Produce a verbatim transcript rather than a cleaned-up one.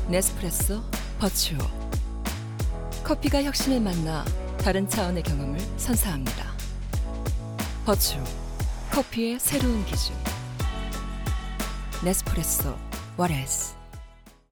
네스프레소 버추어. 커피가 혁신을 만나 다른 차원의 경험을 선사합니다. 버추어. 커피의 새로운 기준. 네스프레소. What else?